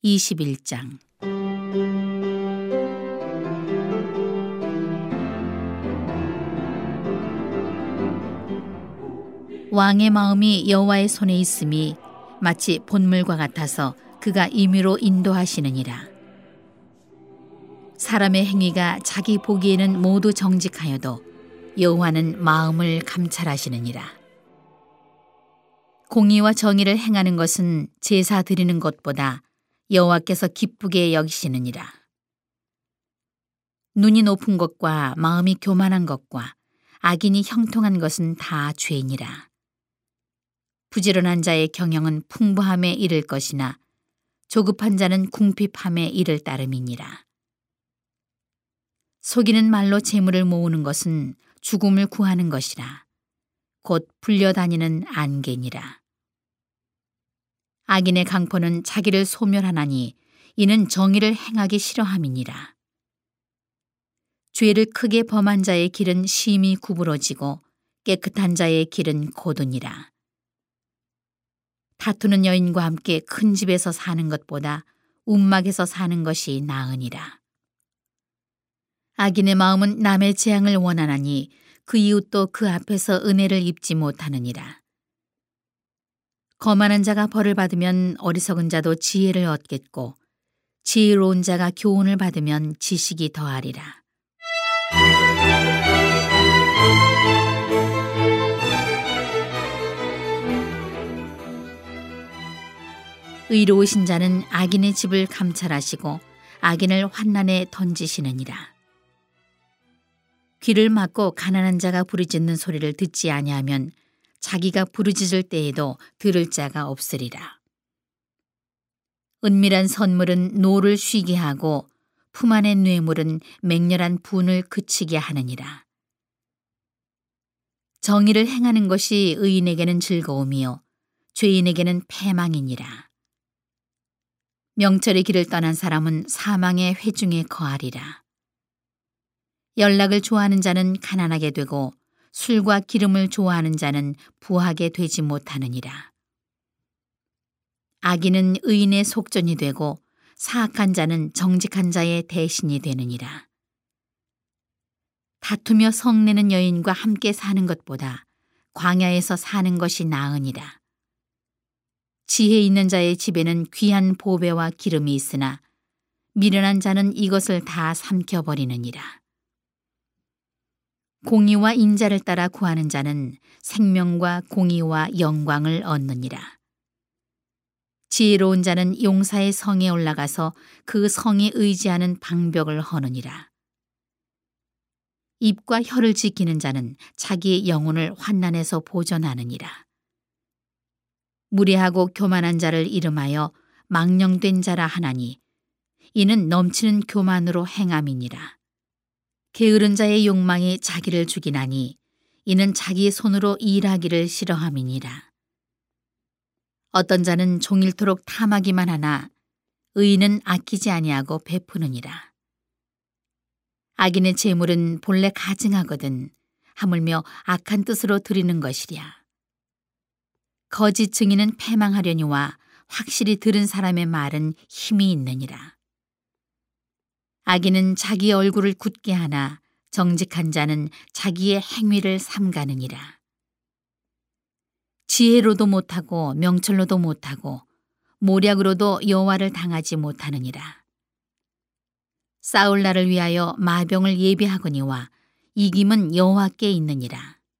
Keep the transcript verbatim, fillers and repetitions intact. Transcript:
이십일 장. 왕의 마음이 여호와의 손에 있음이 마치 본물과 같아서 그가 임의로 인도하시느니라. 사람의 행위가 자기 보기에는 모두 정직하여도 여호와는 마음을 감찰하시느니라. 공의와 정의를 행하는 것은 제사 드리는 것보다 여호와께서 기쁘게 여기시느니라. 눈이 높은 것과 마음이 교만한 것과 악인이 형통한 것은 다 죄니라. 부지런한 자의 경영은 풍부함에 이를 것이나 조급한 자는 궁핍함에 이를 따름이니라. 속이는 말로 재물을 모으는 것은 죽음을 구하는 것이라. 곧 불려다니는 안개니라. 악인의 강포는 자기를 소멸하나니 이는 정의를 행하기 싫어함이니라. 죄를 크게 범한 자의 길은 심히 구부러지고 깨끗한 자의 길은 고도니라. 다투는 여인과 함께 큰 집에서 사는 것보다 움막에서 사는 것이 나으니라. 악인의 마음은 남의 재앙을 원하나니 그 이웃도 그 앞에서 은혜를 입지 못하느니라. 거만한 자가 벌을 받으면 어리석은 자도 지혜를 얻겠고 지혜로운 자가 교훈을 받으면 지식이 더하리라. 의로우신 자는 악인의 집을 감찰하시고 악인을 환난에 던지시느니라. 귀를 막고 가난한 자가 부르짖는 소리를 듣지 아니하면 자기가 부르짖을 때에도 들을 자가 없으리라. 은밀한 선물은 노를 쉬게 하고 품 안의 뇌물은 맹렬한 분을 그치게 하느니라. 정의를 행하는 것이 의인에게는 즐거움이요 죄인에게는 패망이니라. 명철의 길을 떠난 사람은 사망의 회중에 거하리라. 연락을 좋아하는 자는 가난하게 되고 술과 기름을 좋아하는 자는 부하게 되지 못하느니라. 악인은 의인의 속전이 되고 사악한 자는 정직한 자의 대신이 되느니라. 다투며 성내는 여인과 함께 사는 것보다 광야에서 사는 것이 나으니라. 지혜 있는 자의 집에는 귀한 보배와 기름이 있으나 미련한 자는 이것을 다 삼켜버리느니라. 공의와 인자를 따라 구하는 자는 생명과 공의와 영광을 얻느니라. 지혜로운 자는 용사의 성에 올라가서 그 성에 의지하는 방벽을 허느니라. 입과 혀를 지키는 자는 자기의 영혼을 환난에서 보존하느니라. 무례하고 교만한 자를 이름하여 망령된 자라 하나니 이는 넘치는 교만으로 행함이니라. 게으른 자의 욕망이 자기를 죽이나니 이는 자기의 손으로 일하기를 싫어함이니라. 어떤 자는 종일토록 탐하기만 하나 의인은 아끼지 아니하고 베푸느니라. 악인의 재물은 본래 가증하거든 하물며 악한 뜻으로 드리는 것이랴. 거짓 증인은 패망하려니와 확실히 들은 사람의 말은 힘이 있느니라. 악인은 자기의 얼굴을 굳게 하나 정직한 자는 자기의 행위를 삼가느니라. 지혜로도 못하고 명철로도 못하고 모략으로도 여호와를 당하지 못하느니라. 싸울 날을 위하여 마병을 예비하거니와 이김은 여호와께 있느니라.